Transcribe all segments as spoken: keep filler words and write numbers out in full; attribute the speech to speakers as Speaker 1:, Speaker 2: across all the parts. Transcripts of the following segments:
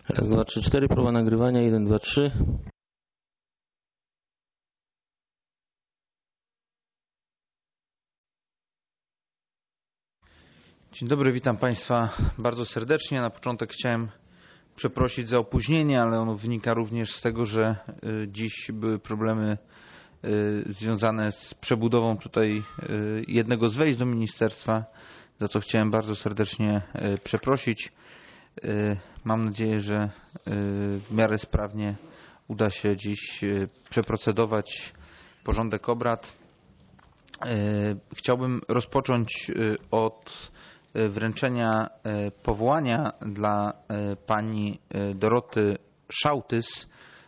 Speaker 1: Raz, dwa, trzy, cztery, próba nagrywania, jeden, dwa, trzy.
Speaker 2: Dzień dobry, witam Państwa bardzo serdecznie. Na początek chciałem przeprosić za opóźnienie, ale ono wynika również z tego, że dziś były problemy związane z przebudową tutaj jednego z wejść do ministerstwa, za co chciałem bardzo serdecznie przeprosić. Mam nadzieję, że w miarę sprawnie uda się dziś przeprocedować porządek obrad. Chciałbym rozpocząć od wręczenia powołania dla pani Doroty Szałtys,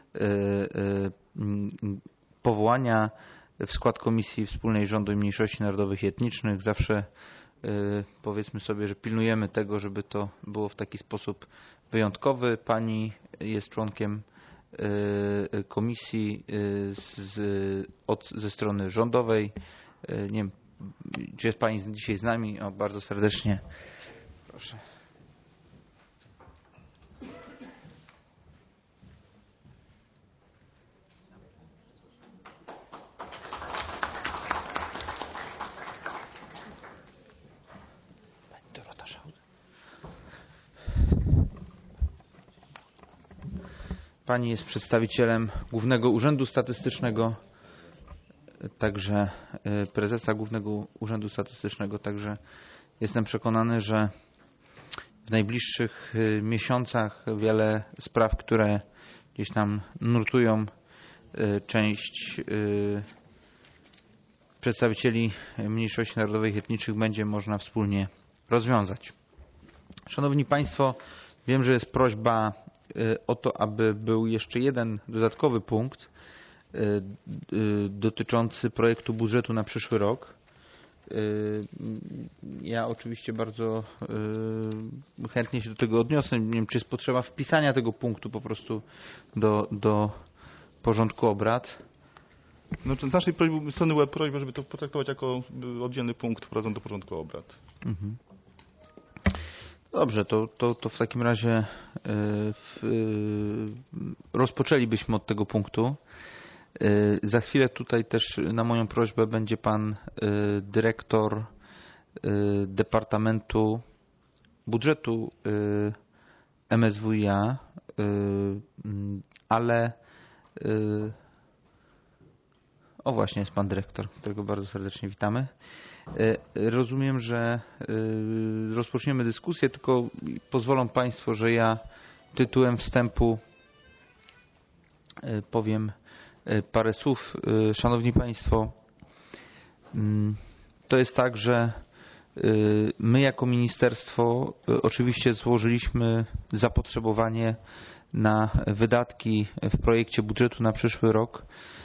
Speaker 2: powołania w skład Komisji Wspólnej Rządu i Mniejszości Narodowych i Etnicznych. Zawsze powiedzmy sobie, że pilnujemy tego, żeby to było w taki sposób wyjątkowy. Pani jest członkiem komisji z, od, ze strony rządowej. Nie wiem, czy jest Pani dzisiaj z nami? O, bardzo serdecznie proszę. Pani Dorota Szałtys. Pani jest przedstawicielem Głównego Urzędu Statystycznego, także prezesa Głównego Urzędu Statystycznego, także jestem przekonany, że w najbliższych miesiącach wiele spraw, które gdzieś tam nurtują część przedstawicieli mniejszości narodowych i etnicznych, będzie można wspólnie rozwiązać. Szanowni Państwo, wiem, że jest prośba o to, aby był jeszcze jeden dodatkowy punkt dotyczący projektu budżetu na przyszły rok. Ja oczywiście bardzo chętnie się do tego odniosę. Nie wiem, czy jest potrzeba wpisania tego punktu po prostu do, do porządku obrad.
Speaker 3: Znaczy, z naszej prośby, strony była prośba, żeby to potraktować jako oddzielny punkt wprowadzony do porządku obrad.
Speaker 2: Mhm. Dobrze, to, to, to w takim razie w, rozpoczęlibyśmy od tego punktu. Za chwilę tutaj też na moją prośbę będzie pan dyrektor Departamentu Budżetu M S W i A, ale o właśnie jest pan dyrektor, którego bardzo serdecznie witamy. Rozumiem, że rozpoczniemy dyskusję, tylko pozwolą Państwo, że ja tytułem wstępu powiem parę słów. Szanowni Państwo, to jest tak, że my jako ministerstwo oczywiście złożyliśmy zapotrzebowanie na wydatki w projekcie budżetu na przyszły rok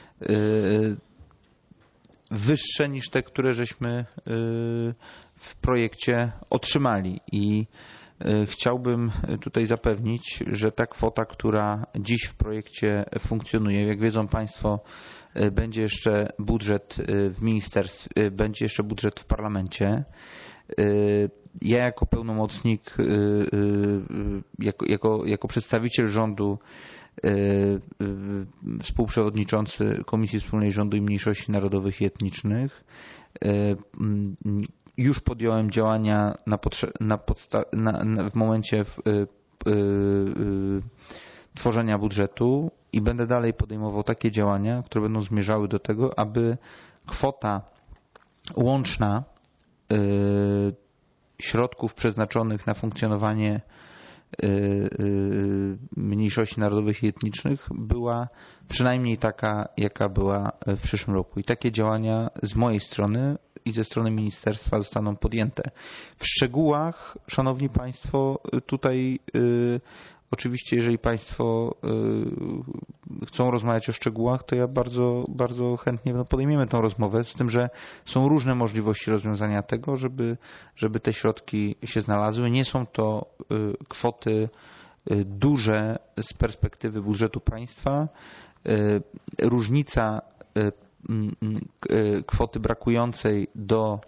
Speaker 2: wyższe niż te, które żeśmy w projekcie otrzymali. I chciałbym tutaj zapewnić, że ta kwota, która dziś w projekcie funkcjonuje, jak wiedzą Państwo, będzie jeszcze budżet w ministerstwie, będzie jeszcze budżet w parlamencie. Ja jako pełnomocnik, jako, jako, jako przedstawiciel rządu, współprzewodniczący Komisji Wspólnej Rządu i Mniejszości Narodowych i Etnicznych, już podjąłem działania na na na, na, w momencie w, y, y, y, tworzenia budżetu i będę dalej podejmował takie działania, które będą zmierzały do tego, aby kwota łączna y, środków przeznaczonych na funkcjonowanie y, y, mniejszości narodowych i etnicznych była przynajmniej taka, jaka była w przyszłym roku. I takie działania z mojej strony i ze strony ministerstwa zostaną podjęte. W szczegółach, Szanowni Państwo, tutaj y, oczywiście, jeżeli Państwo y, chcą rozmawiać o szczegółach, to ja bardzo, bardzo chętnie no, podejmiemy tę rozmowę, z tym, że są różne możliwości rozwiązania tego, żeby, żeby te środki się znalazły. Nie są to y, kwoty y, duże z perspektywy budżetu państwa. Y, różnica y, kwoty brakującej do,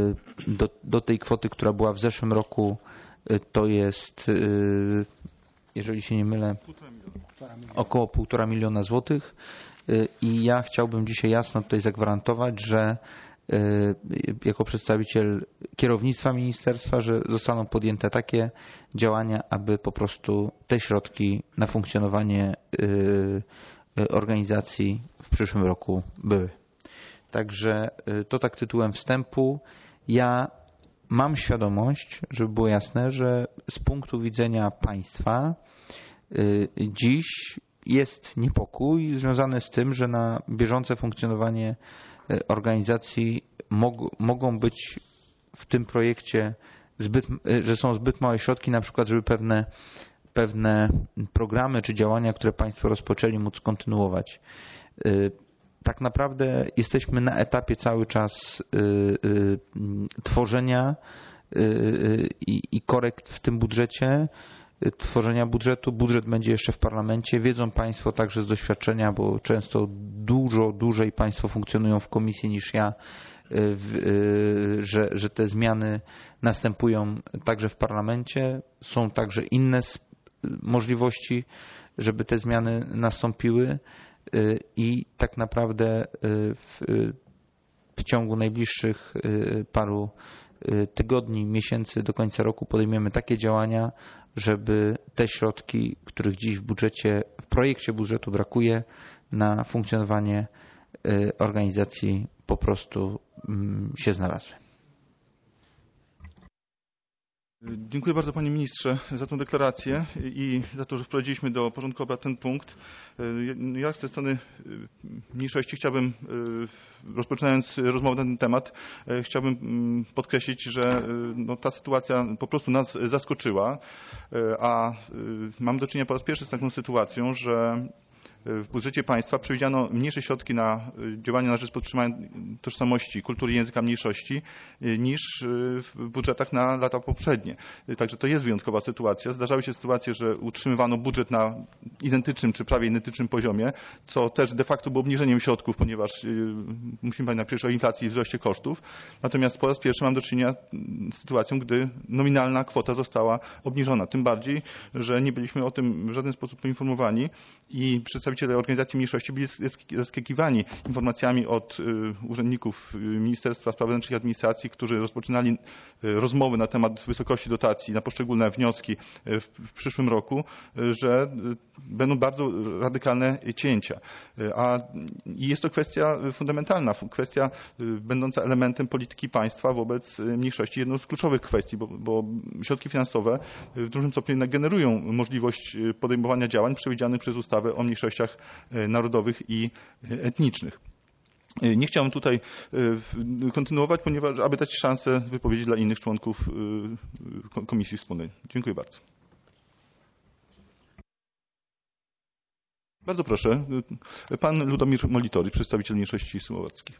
Speaker 2: do, do tej kwoty, która była w zeszłym roku, to jest jeżeli się nie mylę, około półtora miliona złotych i ja chciałbym dzisiaj jasno tutaj zagwarantować, że jako przedstawiciel kierownictwa ministerstwa, że zostaną podjęte takie działania, aby po prostu te środki na funkcjonowanie organizacji w przyszłym roku były. Także to tak tytułem wstępu. Ja mam świadomość, żeby było jasne, że z punktu widzenia państwa dziś jest niepokój związany z tym, że na bieżące funkcjonowanie organizacji mog- mogą być w tym projekcie zbyt, że są zbyt małe środki, na przykład, żeby pewne, pewne programy czy działania, które państwo rozpoczęli, móc kontynuować. Tak naprawdę jesteśmy na etapie cały czas tworzenia i korekt w tym budżecie, tworzenia budżetu. Budżet będzie jeszcze w parlamencie. Wiedzą państwo także z doświadczenia, bo często dużo dłużej państwo funkcjonują w komisji niż ja, że, że te zmiany następują także w parlamencie. Są także inne możliwości, żeby te zmiany nastąpiły i tak naprawdę w, w ciągu najbliższych paru tygodni, miesięcy do końca roku podejmiemy takie działania, żeby te środki, których dziś w budżecie, w projekcie budżetu brakuje na funkcjonowanie organizacji, po prostu się znalazły.
Speaker 3: Dziękuję bardzo panie ministrze za tę deklarację i za to, że wprowadziliśmy do porządku obrad ten punkt. Ja ze strony mniejszości chciałbym, rozpoczynając rozmowę na ten temat, chciałbym podkreślić, że no, ta sytuacja po prostu nas zaskoczyła, a mamy do czynienia po raz pierwszy z taką sytuacją, że w budżecie państwa przewidziano mniejsze środki na działania na rzecz podtrzymania tożsamości, kultury i języka mniejszości niż w budżetach na lata poprzednie. Także to jest wyjątkowa sytuacja. Zdarzały się sytuacje, że utrzymywano budżet na identycznym czy prawie identycznym poziomie, co też de facto było obniżeniem środków, ponieważ musimy pamiętać przecież o inflacji i wzroście kosztów. Natomiast po raz pierwszy mam do czynienia z sytuacją, gdy nominalna kwota została obniżona. Tym bardziej, że nie byliśmy o tym w żaden sposób poinformowani i przedstawiciele organizacji mniejszości byli zaskakiwani informacjami od urzędników Ministerstwa Spraw Wewnętrznych i Administracji, którzy rozpoczynali rozmowy na temat wysokości dotacji na poszczególne wnioski w przyszłym roku, że będą bardzo radykalne cięcia. A jest to kwestia fundamentalna, kwestia będąca elementem polityki państwa wobec mniejszości, jedną z kluczowych kwestii, bo, bo środki finansowe w dużym stopniu generują możliwość podejmowania działań przewidzianych przez ustawę o mniejszościach narodowych i etnicznych. Nie chciałem tutaj kontynuować, ponieważ aby dać szansę wypowiedzi dla innych członków Komisji Wspólnej. Dziękuję bardzo. Bardzo proszę, pan Ludomir Molitori, przedstawiciel mniejszości słowackiej.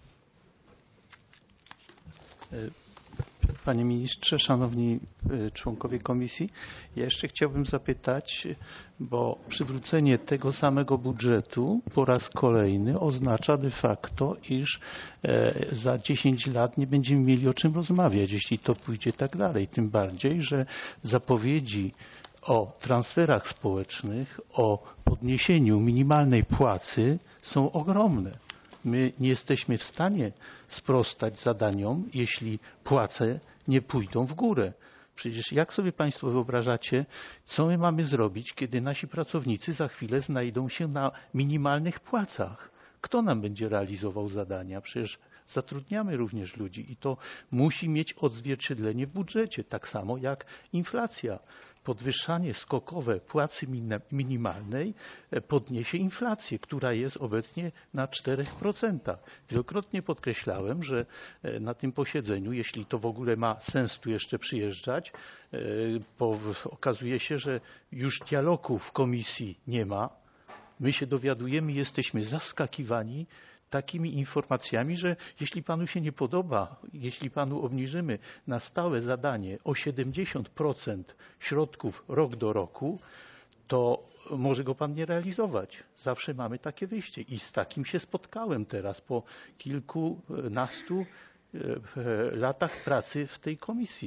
Speaker 4: Panie ministrze, szanowni członkowie komisji, ja jeszcze chciałbym zapytać, bo przywrócenie tego samego budżetu po raz kolejny oznacza de facto, iż za dziesięć lat nie będziemy mieli o czym rozmawiać, jeśli to pójdzie tak dalej. Tym bardziej, że zapowiedzi o transferach społecznych, o podniesieniu minimalnej płacy są ogromne. My nie jesteśmy w stanie sprostać zadaniom, jeśli płace nie pójdą w górę. Przecież jak sobie państwo wyobrażacie, co my mamy zrobić, kiedy nasi pracownicy za chwilę znajdą się na minimalnych płacach? Kto nam będzie realizował zadania? Przecież zatrudniamy również ludzi i to musi mieć odzwierciedlenie w budżecie, tak samo jak inflacja. Podwyższanie skokowe płacy minimalnej podniesie inflację, która jest obecnie na czterech procentach. Wielokrotnie podkreślałem, że na tym posiedzeniu, jeśli to w ogóle ma sens tu jeszcze przyjeżdżać, bo okazuje się, że już dialogu w komisji nie ma. My się dowiadujemy, jesteśmy zaskakiwani takimi informacjami, że jeśli panu się nie podoba, jeśli panu obniżymy na stałe zadanie o siedemdziesiąt procent środków rok do roku, to może go pan nie realizować. Zawsze mamy takie wyjście i z takim się spotkałem teraz po kilkunastu latach pracy w tej komisji.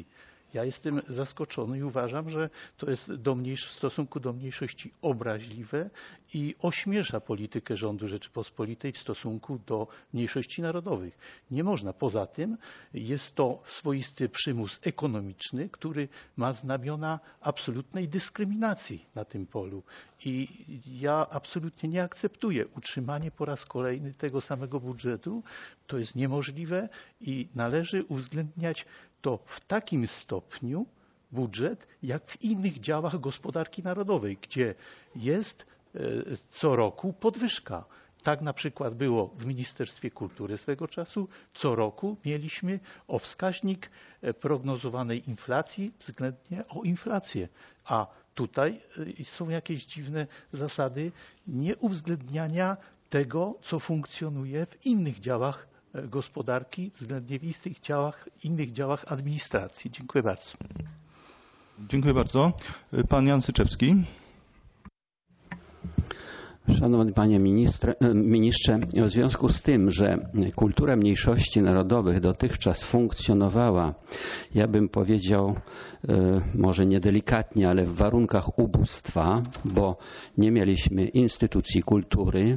Speaker 4: Ja jestem zaskoczony i uważam, że to jest do mniejsz- w stosunku do mniejszości obraźliwe i ośmiesza politykę rządu Rzeczypospolitej w stosunku do mniejszości narodowych. Nie można. Poza tym jest to swoisty przymus ekonomiczny, który ma znamiona absolutnej dyskryminacji na tym polu. I ja absolutnie nie akceptuję utrzymanie po raz kolejny tego samego budżetu. To jest niemożliwe i należy uwzględniać to w takim stopniu budżet, jak w innych działach gospodarki narodowej, gdzie jest co roku podwyżka. Tak na przykład było w Ministerstwie Kultury swego czasu. Co roku mieliśmy o wskaźnik prognozowanej inflacji względnie o inflację. A tutaj są jakieś dziwne zasady nieuwzględniania tego, co funkcjonuje w innych działach gospodarki, względnie w innych działach, innych działach administracji. Dziękuję bardzo.
Speaker 3: Dziękuję bardzo. Pan Jan Syczewski.
Speaker 5: Szanowny Panie ministrze, ministrze, w związku z tym, że kultura mniejszości narodowych dotychczas funkcjonowała, ja bym powiedział, może niedelikatnie, ale w warunkach ubóstwa, bo nie mieliśmy instytucji kultury,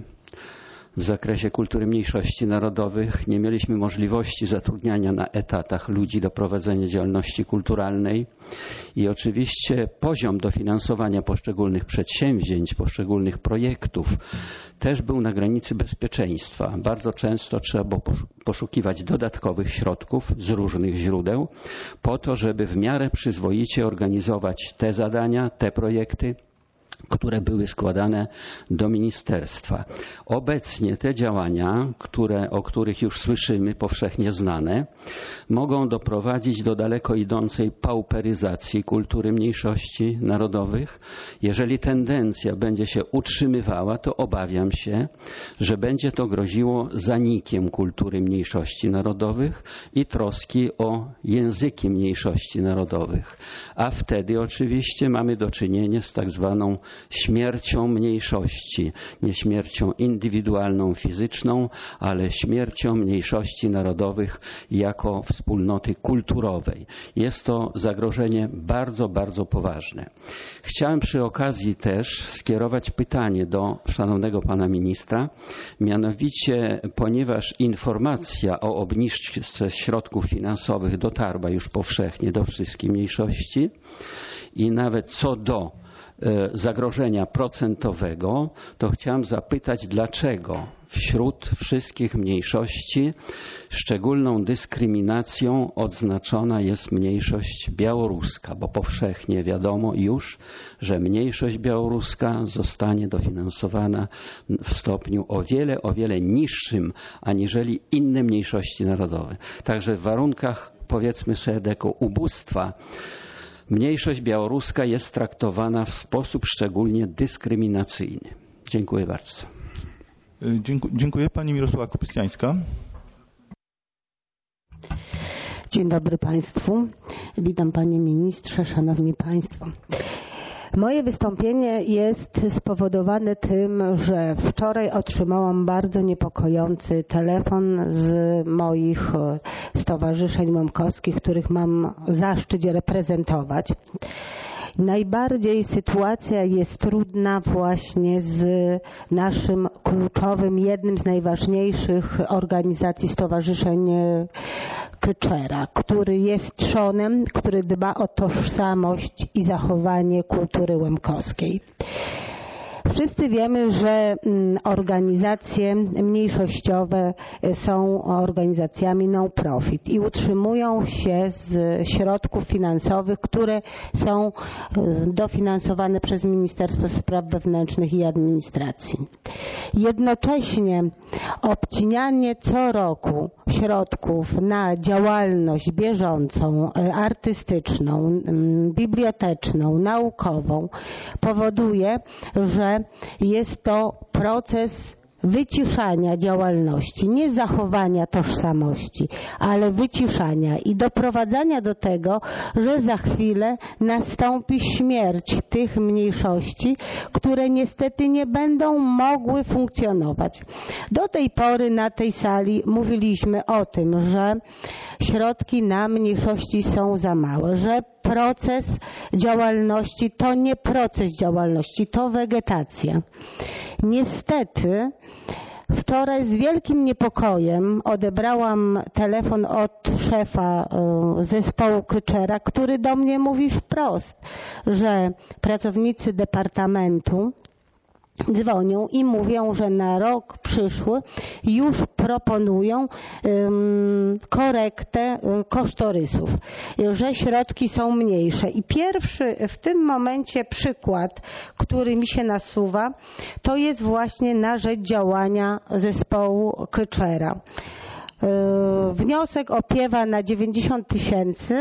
Speaker 5: w zakresie kultury mniejszości narodowych nie mieliśmy możliwości zatrudniania na etatach ludzi do prowadzenia działalności kulturalnej i oczywiście poziom dofinansowania poszczególnych przedsięwzięć, poszczególnych projektów też był na granicy bezpieczeństwa. Bardzo często trzeba było poszukiwać dodatkowych środków z różnych źródeł po to, żeby w miarę przyzwoicie organizować te zadania, te projekty, które były składane do ministerstwa. Obecnie te działania, które, o których już słyszymy, powszechnie znane, mogą doprowadzić do daleko idącej pauperyzacji kultury mniejszości narodowych. Jeżeli tendencja będzie się utrzymywała, to obawiam się, że będzie to groziło zanikiem kultury mniejszości narodowych i troski o języki mniejszości narodowych. A wtedy oczywiście mamy do czynienia z tak zwaną śmiercią mniejszości. Nie śmiercią indywidualną, fizyczną, ale śmiercią mniejszości narodowych jako wspólnoty kulturowej. Jest to zagrożenie bardzo, bardzo poważne. Chciałem przy okazji też skierować pytanie do szanownego pana ministra. Mianowicie, ponieważ informacja o obniżce środków finansowych dotarła już powszechnie do wszystkich mniejszości i nawet co do zagrożenia procentowego, to chciałem zapytać, dlaczego wśród wszystkich mniejszości szczególną dyskryminacją odznaczona jest mniejszość białoruska, bo powszechnie wiadomo już, że mniejszość białoruska zostanie dofinansowana w stopniu o wiele, o wiele niższym aniżeli inne mniejszości narodowe. Także w warunkach, powiedzmy sobie, tego ubóstwa mniejszość białoruska jest traktowana w sposób szczególnie dyskryminacyjny. Dziękuję bardzo.
Speaker 3: Dziękuję. Pani Mirosława Kopystiańska.
Speaker 6: Dzień dobry Państwu. Witam Panie Ministrze, Szanowni Państwo. Moje wystąpienie jest spowodowane tym, że wczoraj otrzymałam bardzo niepokojący telefon z moich stowarzyszeń łemkowskich, których mam zaszczyt reprezentować. Najbardziej sytuacja jest trudna właśnie z naszym kluczowym, jednym z najważniejszych organizacji stowarzyszeń Kyczera, który jest trzonem, który dba o tożsamość i zachowanie kultury łemkowskiej. Wszyscy wiemy, że organizacje mniejszościowe są organizacjami non-profit i utrzymują się z środków finansowych, które są dofinansowane przez Ministerstwo Spraw Wewnętrznych i Administracji. Jednocześnie obcinanie co roku środków na działalność bieżącą, artystyczną, biblioteczną, naukową powoduje, że jest to proces wyciszania działalności, nie zachowania tożsamości, ale wyciszania i doprowadzania do tego, że za chwilę nastąpi śmierć tych mniejszości, które niestety nie będą mogły funkcjonować. Do tej pory na tej sali mówiliśmy o tym, że środki na mniejszości są za małe, że proces działalności to nie proces działalności, to wegetacja. Niestety wczoraj z wielkim niepokojem odebrałam telefon od szefa zespołu Kyczera, który do mnie mówi wprost, że pracownicy departamentu dzwonią i mówią, że na rok przyszły już proponują um, korektę um, kosztorysów, że środki są mniejsze. I pierwszy w tym momencie przykład, który mi się nasuwa, to jest właśnie na rzecz działania zespołu Kyczera. Wniosek opiewa na dziewięćdziesiąt tysięcy,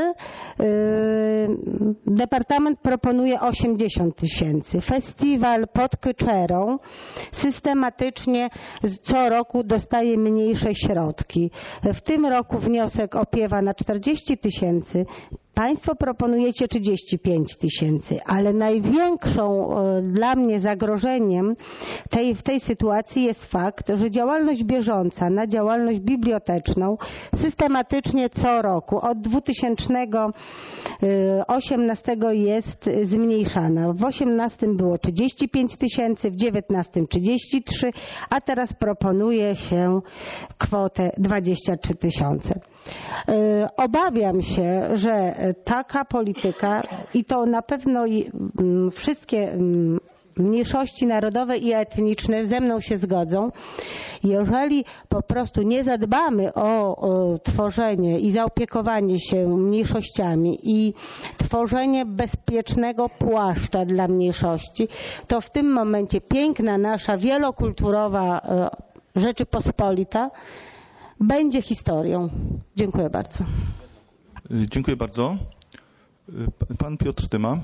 Speaker 6: departament proponuje osiemdziesiąt tysięcy. Festiwal pod Kyczerą systematycznie co roku dostaje mniejsze środki. W tym roku wniosek opiewa na czterdzieści tysięcy. Państwo proponujecie trzydzieści pięć tysięcy, ale największą dla mnie zagrożeniem tej, w tej sytuacji jest fakt, że działalność bieżąca na działalność biblioteczną systematycznie co roku od dwa tysiące osiemnastego jest zmniejszana. W osiemnastym było trzydzieści pięć tysięcy, w dziewiętnastym trzydzieści trzy, a teraz proponuje się kwotę dwadzieścia trzy tysiące. Obawiam się, że taka polityka i to na pewno wszystkie mniejszości narodowe i etniczne ze mną się zgodzą, jeżeli po prostu nie zadbamy o, o tworzenie i zaopiekowanie się mniejszościami i tworzenie bezpiecznego płaszcza dla mniejszości, to w tym momencie piękna nasza wielokulturowa Rzeczypospolita będzie historią. Dziękuję bardzo.
Speaker 3: Dziękuję bardzo. Pan Piotr Tyma.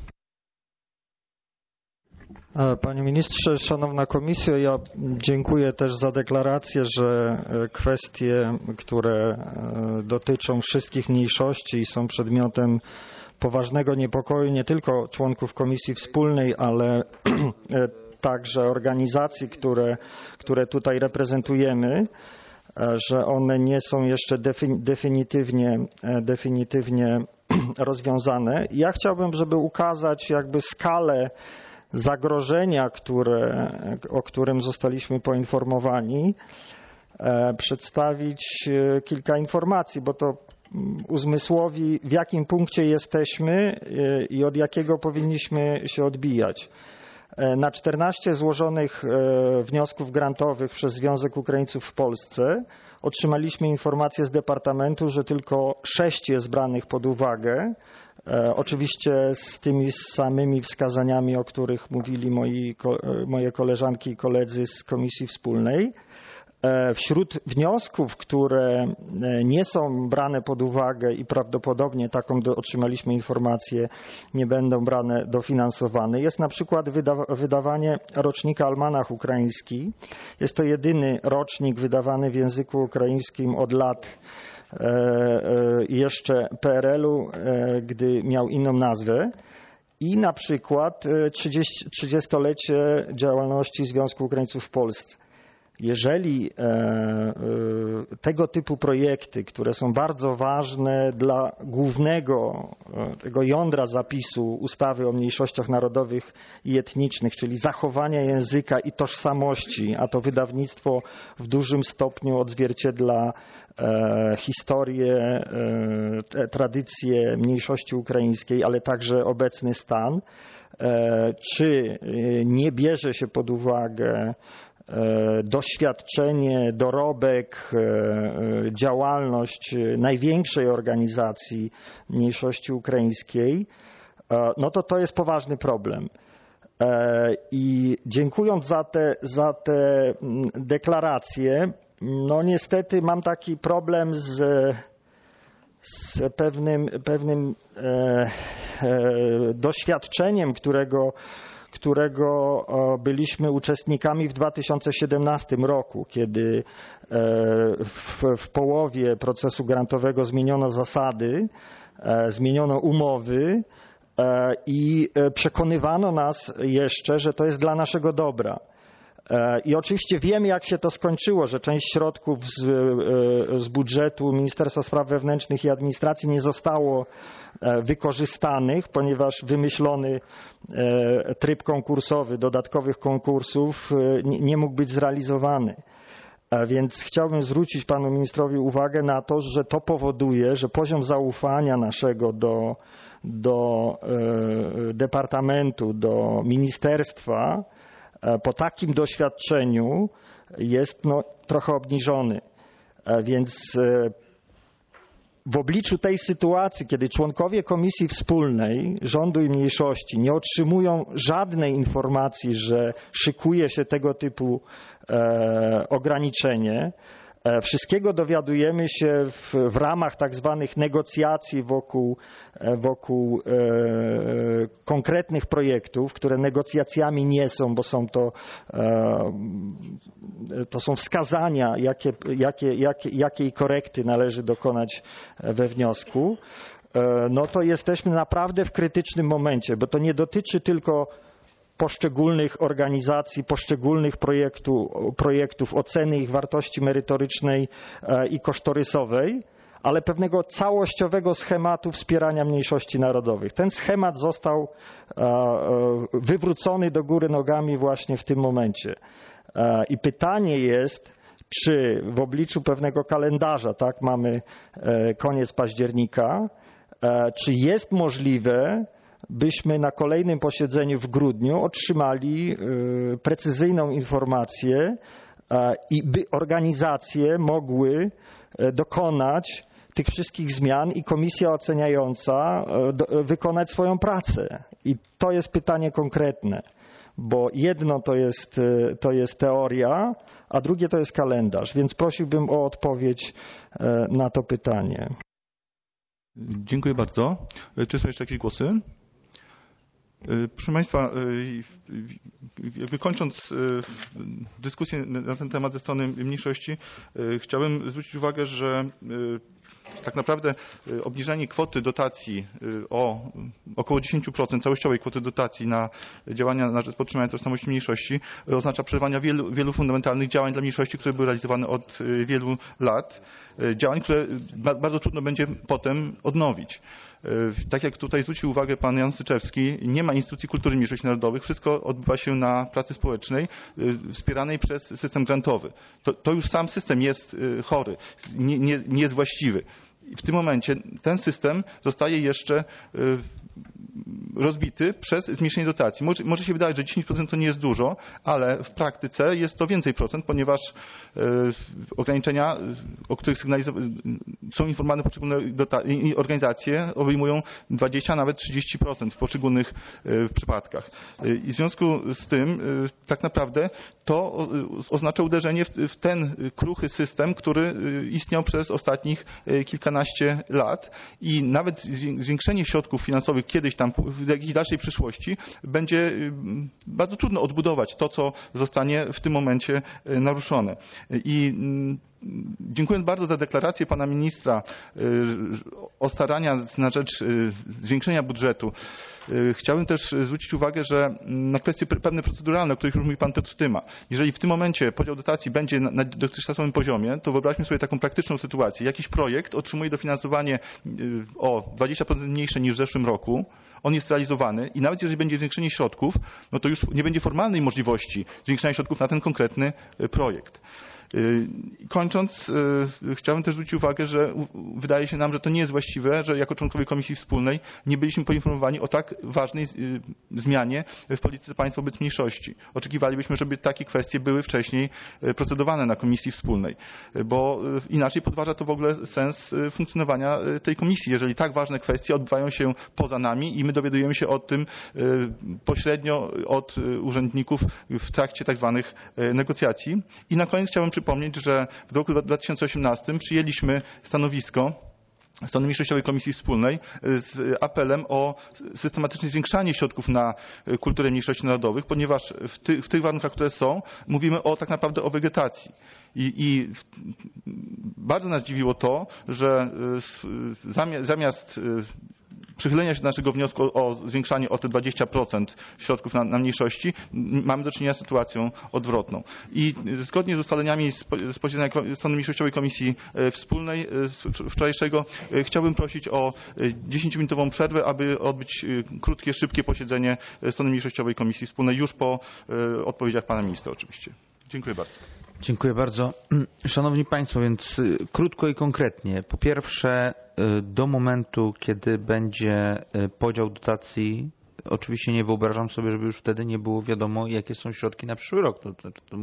Speaker 7: Panie Ministrze, Szanowna Komisjo, ja dziękuję też za deklarację, że kwestie, które dotyczą wszystkich mniejszości i są przedmiotem poważnego niepokoju nie tylko członków Komisji Wspólnej, ale także organizacji, które, które tutaj reprezentujemy, że one nie są jeszcze definitywnie, definitywnie rozwiązane. Ja chciałbym, żeby ukazać jakby skalę zagrożenia, które, o którym zostaliśmy poinformowani, przedstawić kilka informacji, bo to uzmysłowi, w jakim punkcie jesteśmy i od jakiego powinniśmy się odbijać. Na czternaście złożonych wniosków grantowych przez Związek Ukraińców w Polsce otrzymaliśmy informację z Departamentu, że tylko sześć jest branych pod uwagę. Oczywiście z tymi samymi wskazaniami, o których mówili moi, moje koleżanki i koledzy z Komisji Wspólnej. Wśród wniosków, które nie są brane pod uwagę i prawdopodobnie taką do, otrzymaliśmy informację, nie będą brane dofinansowane, jest na przykład wyda, wydawanie rocznika Almanach Ukraiński. Jest to jedyny rocznik wydawany w języku ukraińskim od lat jeszcze P R L u, gdy miał inną nazwę. I na przykład trzydziestolecie działalności Związku Ukraińców w Polsce. Jeżeli e, e, tego typu projekty, które są bardzo ważne dla głównego e, tego jądra zapisu ustawy o mniejszościach narodowych i etnicznych, czyli zachowania języka i tożsamości, a to wydawnictwo w dużym stopniu odzwierciedla e, historię, e, tradycje mniejszości ukraińskiej, ale także obecny stan, e, czy nie bierze się pod uwagę doświadczenie, dorobek, działalność największej organizacji mniejszości ukraińskiej, no to to jest poważny problem. I dziękując za te, za te deklaracje, no niestety mam taki problem z, z pewnym, pewnym e, e, doświadczeniem, którego którego byliśmy uczestnikami w dwa tysiące siedemnastym roku, kiedy w, w połowie procesu grantowego zmieniono zasady, zmieniono umowy i przekonywano nas jeszcze, że to jest dla naszego dobra. I oczywiście wiemy, jak się to skończyło, że część środków z, z budżetu Ministerstwa Spraw Wewnętrznych i Administracji nie zostało wykorzystanych, ponieważ wymyślony tryb konkursowy, dodatkowych konkursów nie mógł być zrealizowany. Więc chciałbym zwrócić panu ministrowi uwagę na to, że to powoduje, że poziom zaufania naszego do, do departamentu, do ministerstwa po takim doświadczeniu jest no, trochę obniżony. Więc w obliczu tej sytuacji, kiedy członkowie Komisji Wspólnej Rządu i Mniejszości nie otrzymują żadnej informacji, że szykuje się tego typu e, ograniczenie, e, wszystkiego dowiadujemy się w, w ramach tak zwanych negocjacji wokół, e, wokół e, konkretnych projektów, które negocjacjami nie są, bo są to, e, to są wskazania, jakie, jakie, jakie, jakiej korekty należy dokonać we wniosku, no to jesteśmy naprawdę w krytycznym momencie, bo to nie dotyczy tylko poszczególnych organizacji, poszczególnych projektu, projektów, oceny ich wartości merytorycznej i kosztorysowej, ale pewnego całościowego schematu wspierania mniejszości narodowych. Ten schemat został wywrócony do góry nogami właśnie w tym momencie. I pytanie jest, czy w obliczu pewnego kalendarza, tak, mamy koniec października, czy jest możliwe, byśmy na kolejnym posiedzeniu w grudniu otrzymali precyzyjną informację i by organizacje mogły dokonać tych wszystkich zmian i komisja oceniająca wykonać swoją pracę. I to jest pytanie konkretne, bo jedno to jest, to jest teoria, a drugie to jest kalendarz, więc prosiłbym o odpowiedź na to pytanie.
Speaker 3: Dziękuję bardzo. Czy są jeszcze jakieś głosy? Proszę Państwa, jakby kończąc dyskusję na ten temat ze strony mniejszości, chciałbym zwrócić uwagę, że tak naprawdę obniżenie kwoty dotacji o około dziesięć procent całościowej kwoty dotacji na działania na rzecz podtrzymania tożsamości mniejszości oznacza przerwanie wielu, wielu fundamentalnych działań dla mniejszości, które były realizowane od wielu lat. Działań, które bardzo trudno będzie potem odnowić. Tak jak tutaj zwrócił uwagę pan Jan Syczewski, nie ma instytucji kultury mniejszości narodowych, wszystko odbywa się na pracy społecznej, wspieranej przez system grantowy. To, to już sam system jest chory, nie, nie, nie jest właściwy. W tym momencie ten system zostaje jeszcze rozbity przez zmniejszenie dotacji. Może, może się wydawać, że dziesięć procent to nie jest dużo, ale w praktyce jest to więcej procent, ponieważ ograniczenia, o których są informowane poszczególne organizacje, obejmują dwadzieścia, a nawet trzydzieści procent w poszczególnych przypadkach. I w związku z tym tak naprawdę to oznacza uderzenie w, w ten kruchy system, który istniał przez ostatnich kilkanaście lat i nawet zwiększenie środków finansowych kiedyś tam w jakiejś dalszej przyszłości będzie bardzo trudno odbudować to, co zostanie w tym momencie naruszone. I dziękuję bardzo za deklarację pana ministra o starania na rzecz zwiększenia budżetu. Chciałbym też zwrócić uwagę, że na kwestie pewne proceduralne, o których już mówił pan Piotr Tyma. Jeżeli w tym momencie podział dotacji będzie na dotychczasowym poziomie, to wyobraźmy sobie taką praktyczną sytuację. Jakiś projekt otrzymuje dofinansowanie o dwadzieścia procent mniejsze niż w zeszłym roku. On jest realizowany i nawet jeżeli będzie zwiększenie środków, no to już nie będzie formalnej możliwości zwiększenia środków na ten konkretny projekt. Kończąc, chciałbym też zwrócić uwagę, że wydaje się nam, że to nie jest właściwe, że jako członkowie Komisji Wspólnej nie byliśmy poinformowani o tak ważnej zmianie w polityce państwa wobec mniejszości. Oczekiwalibyśmy, żeby takie kwestie były wcześniej procedowane na Komisji Wspólnej, bo inaczej podważa to w ogóle sens funkcjonowania tej komisji, jeżeli tak ważne kwestie odbywają się poza nami i my dowiadujemy się o tym pośrednio od urzędników w trakcie tak zwanych negocjacji. I na koniec chciałbym przypomnieć, że w roku dwa tysiące osiemnastym przyjęliśmy stanowisko strony mniejszościowej Komisji Wspólnej z apelem o systematyczne zwiększanie środków na kulturę mniejszości narodowych, ponieważ w, ty, w tych warunkach, które są, mówimy o tak naprawdę o wegetacji. I, i bardzo nas dziwiło to, że zamiast, zamiast przychylenia się do naszego wniosku o zwiększanie o te dwadzieścia procent środków na, na mniejszości, mamy do czynienia z sytuacją odwrotną. I zgodnie z ustaleniami z, z posiedzenia strony mniejszościowej Komisji Wspólnej wczorajszego chciałbym prosić o dziesięciominutową przerwę, aby odbyć krótkie, szybkie posiedzenie strony mniejszościowej Komisji Wspólnej już po odpowiedziach pana ministra oczywiście. Dziękuję bardzo.
Speaker 2: Dziękuję bardzo. Szanowni Państwo, więc krótko i konkretnie. Po pierwsze, do momentu, kiedy będzie podział dotacji, oczywiście nie wyobrażam sobie, żeby już wtedy nie było wiadomo, jakie są środki na przyszły rok. To, to, to